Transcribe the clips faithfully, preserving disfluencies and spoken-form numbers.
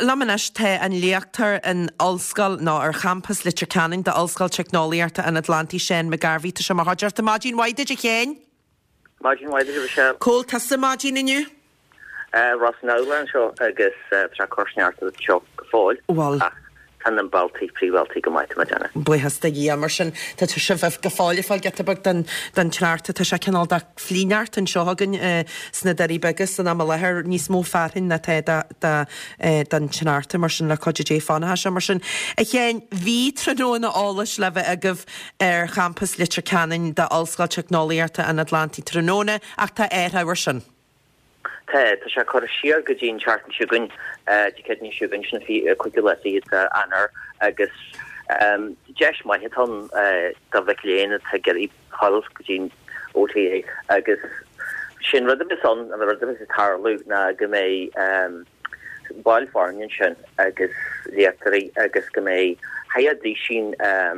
Lamanis te an leachtar an Ulscoil ná ar campus litir canning de Ulscoil Technoliarta an Atlanti Shen McGarvey to Shama Hodger to Magin why did you ken? Magin why did you share? Cool tasta Magin in you? Uh Ross Nolan show I guess uh tra Korsniart the show fall. Well Can them Balti pre Balti go mai to Madonna. Boy has the Yamerson that to shove of Gafalia for get about than than charter to shakanal that Fleenart and Shohagan uh Snedari Begus and Amalaher ni small fatin that da da dan charter Merson la Codge Fan Hashamerson. Again, V Tradona Allish leva agov air campus litter canning the Ulscoil Technoliarta and Atlanti Trinona acta air Iverson. Tá sé chu siar go dín chartan siúgann dicední siúgann sin fi cuiileí anar agus deis mai hetan do bheitléana tá geirí hall go dín óta agus sin rud is an an rud is tarlú na go mé bailfarnin sin agus létarí agus go mé haiadí sin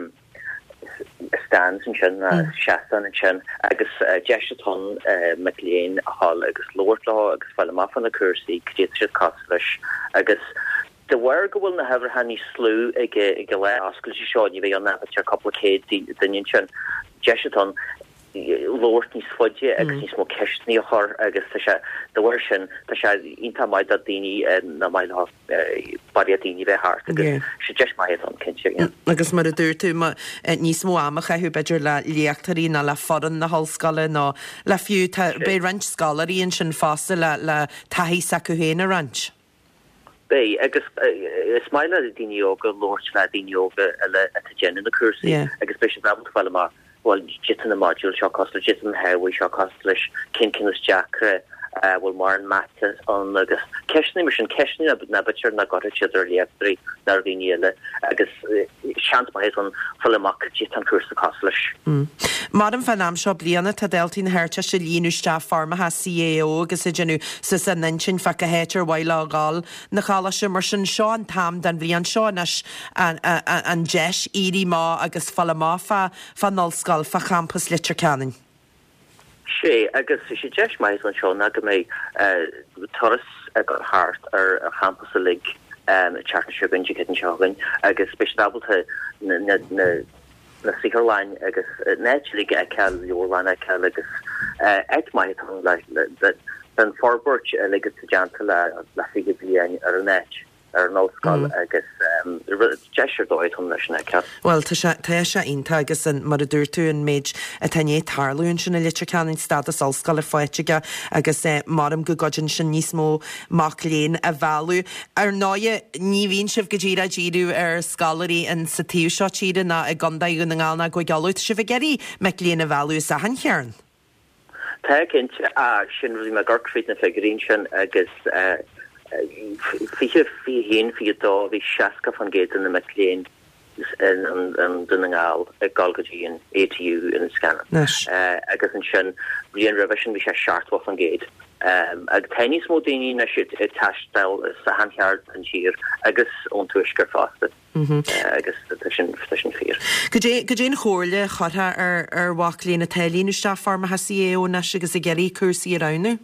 stands and chin uh, Shastan and chin agus uh, Jeshaton uh, McLean Hall agus Lordlaw agus Fallamaf on the Cursi Kjitsit Kostlish agus the work will na have hanny slew ige ige last because you showed you on that but a couple of kids the chin Jeshaton Lord ní sfodje agus ní smó kestní har agus tá the version tá inta mai dat dini na mai ha bariatini ve hart agus se just mai on kense agus mar dúir tú ma ní smó amacha hu beidir le leachtarí na le foran na hallscoile ná le fiú be ranch scalarí in sin fásta le le taí sacuhéna ranch. Bei agus is mai na dini yoga Lord le dini yoga le at gen in the cursi agus special travel to Fallamar. Well, just in the module, shall cost just in the highway, shall cost kin kinus jackra, uh, will more and matters on the Keshni mission, Keshni, but Nabature, Nagota, Chither, Liatri, Narviniela, I guess, chance by his on Fulamak, Jitan Kursa Costlish. Madam Fanam Shop Liana Tadeltin Hercha Shilinu Staff Farma has C A O, Gassijanu, Sissa Ninchin, Fakahater, Wailagal, Nakala Shimerson, Sean Tam, Dan Vian Shawnash, and and Jesh, Edie Ma, Agus Falamafa, Fanulskull, for campus litter canning. She, I guess, she Jesh Mice on Sean Nagame, uh, Taurus, I got heart, or a campus a league, um, a charter sugar, and you get in Shogun, I guess, special to na sihir line agus naturally get a cal your line a cal agus et my tongue like that then forward like to jantle la figure be ar net ar no skull agus um gesture do it on the cal well ta ta inta agus an mar dúir tú an méid a tané tarlún sin litre canin status allscoil foiitiga agus marm go godin sin nísmó macléin a valú ar náie ní vín sif gojira jiru ar scalarí an satíú seo tíide na a gandaú na ngána go galút si geri macléin a valú sa han chearn. Ta kint a sin ri me gartfrid na figurín sin agus fi fi hen fi do vi shaska van gate in the McLean and and and dunningal a galgaji and A T U in scanner uh I guess in shin rean revision vi shart off on gate um a tiny small dini na shit it tashdel sa hand yard and sheer I guess on to isker fast I guess the shin station fear could you could you chorle chotha ar ar walklin a telín staff farm has C A O na sigus a geri cursi around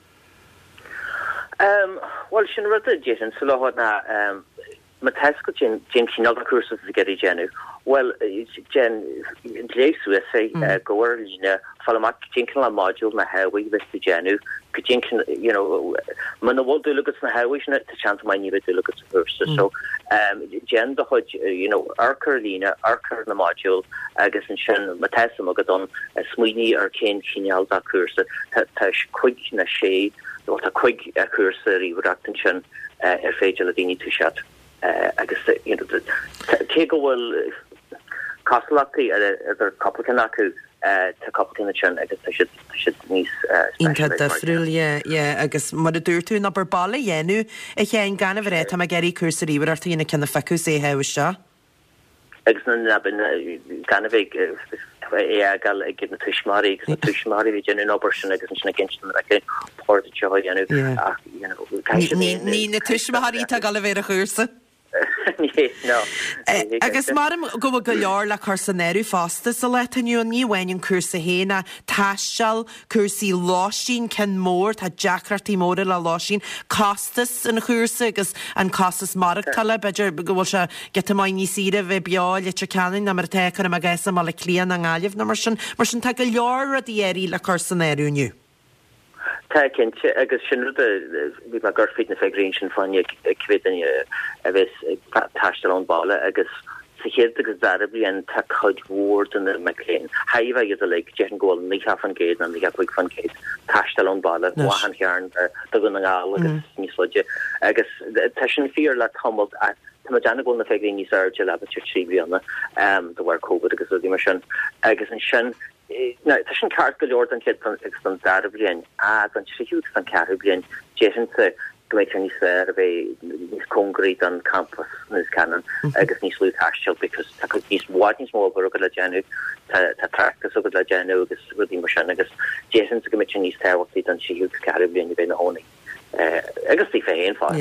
Um, well, sin rudda Jason, so lo na um, Matesko Jim Jim Kinalda cursus to get Jenu. Well, Jen Jesu say goer Lina Falamak Jinkin la module na highway with the Jenu. Jinkin, you know, man the world do look at the highway to chance my new to look at the cursus. So, um, Jen the Hodge, you know, Arker Lina Arker na module. I guess in Shen Matesa Mogadon a Sweeney or Ken Kinalda cursus. Tash quick na shade. What a quick cursory reduction uh fagel adini to shot uh I guess you know the kego will costlaki other couplekanaku uh to couplekanachen I guess I should I should niece uh inta da frul yeah yeah I guess mar dúir tú na barbala yenu e chean gan of it am geri cursory wir artu ina can the facu say how was sha Exnan nabin gan of yeah, gal give the tushmari, because the tushmari we generally operation against against them like port joy, you know, you know. Ní ní na tushmari ta gal vera chursa. no. Agus marm go go leor le chusanéú fásta sa le aniu níhhain cuasa héna taiisteal cuasaí láisín cen mór tá deacratí móra le láisín castas in chuúsa agus an castas marachtalle beidir go bhfuil se get mai ní sire bheith beáil le ceannin na mar techa a gaisa má le clían an gáileh na mar sin mar sin take go leor a dhéirí le chusanéúniu. Tá cinnte agus sin bhí mar gurfiid na fegrin sin fanne cuidan a bheits taistal an balla agus sa chéad agus darabli an tá chuid mhór an McLean. Haimh iad a le dean ggóil ní cha fan géad an ní chuig fan géad taistal an balla wahan chearn do gon an gáil agus níos loide agus tá sin fear le tomult a Tá deanna go na fegrin ní surge le trí blianna do bhar COVID agus dí mar sin agus an sin No, tá sin ceart go leor an chéad an dar blian a an siú an ceú blian Jason sa goméid ní sé a bheith níos concrete an campus níos canan agus níos lú taiisteil because tá níos bhád níos mó go le déanú tá practice go le déanú agus rudí mar sin agus Jason sa goméid níos tehachtí an siú ceú blian i bheith na hónaí. Uh, agus tí féin fá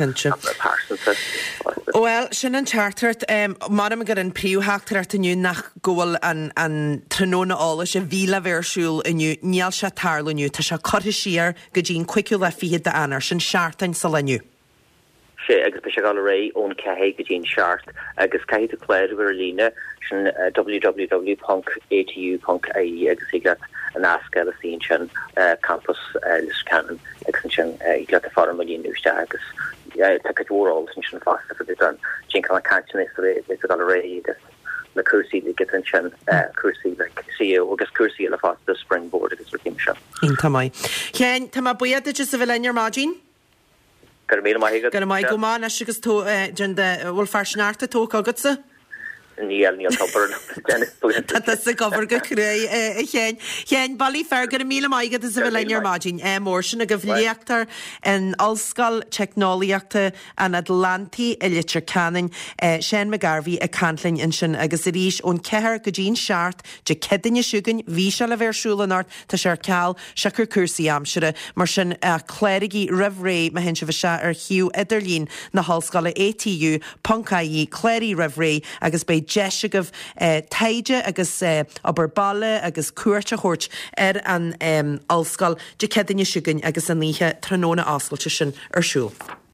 Well sin an chartart um, mar am gur an príúhaachtar aniu nach ggóil an, an tróna ála sé bhíle bhéirsúil iniu níall se tarlaniu tá se choir siar go dtín cuiiciú le fiad de anar sin seaartain sa leniu. sé agus be se gal ré ón cehé go dtín seart agus caiith a chléir ver lína sin w w w dot a t u dot i e agus igad an asca a sin sin campus Liscanan agus sin igad a far milín úste agus take úrál sin fasta for an jin kann cantin is is gal ré agus na cuasí le get an sin cuasí le si agus cuasí le fasta springboard agus rim se. Inta mai. Chéin tá buiad just a bhfuil lear mágin? Gur mé mai Gur mai go má agus tó gin de bhfuil farsnáta tó agatsa? Níl níl topper Tá sa gofar go cré chéin. Chéin bailí fer gur míle maigad is a bhfuil lear mágin é mór sin a go bhléachtar an allscoil technoliaachta an Atlanti i litir canin Shane McGarvey a canlainn in sin agus a ríis ón cethir go dín seart de cedanne siúgan bhí se le bhéirsúlanart tá sé ceall se chur cuasaí amsere mar sin a chléirigí rih ré me hen se bh se ar hiú idirlín na hallscoile A T U Poncaí chléirí rih ré agus bei Jessica uh, taide agus uh, aber balle agus cuairte chóirt ar an um, allscoil de cedanne siúgan agus an níthe tróna ascailte sin arsúl.